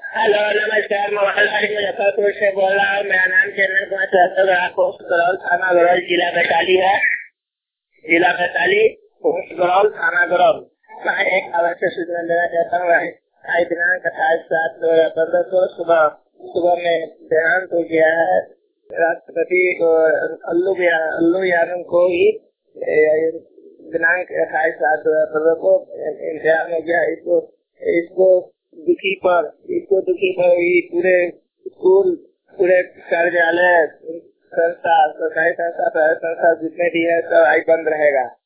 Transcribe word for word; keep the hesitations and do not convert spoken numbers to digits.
Hello नमस्कार, mobile Muzaffarpur से बोल रहा हूँ। मेरा नाम चंदन कुमार सहस्त्र पोस्ट गरौल थाना गरौल जिला वैशाली है। जिला वैशाली पोस्ट गरौल थाना गरौल। मैं एक आवश्यक सूचना देना चाहता हूँ। आज दिनांक अट्ठाईस सात दो हजार पंद्रह को सुबह सुबह में देहांत हो गया है। राष्ट्रपति अल्लू अल्लू यादव को ही दिनांक अट्ठाईस सात दो हजार पंद्रह को इंतजाम हो गया। इसको इसको दुखी पर इसको दुखी पर ही पूरे स्कूल, पूरे कार्यालय, संस्था, सरकारी संस्था, संस्था जितने भी है सब आज बंद रहेगा।